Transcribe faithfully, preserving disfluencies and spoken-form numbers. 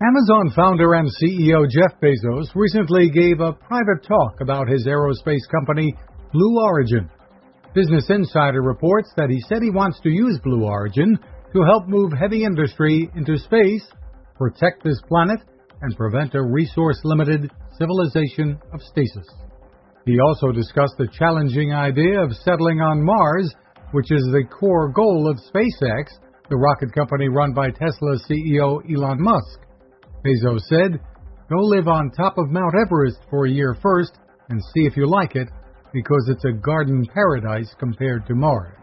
Amazon founder and C E O Jeff Bezos recently gave a private talk about his aerospace company, Blue Origin. Business Insider reports that he said he wants to use Blue Origin to help move heavy industry into space, protect this planet, and prevent a resource-limited civilization of stasis. He also discussed the challenging idea of settling on Mars, which is the core goal of SpaceX, the rocket company run by Tesla C E O Elon Musk. Bezos said, "Go live on top of Mount Everest for a year first and see if you like it, because it's a garden paradise compared to Mars."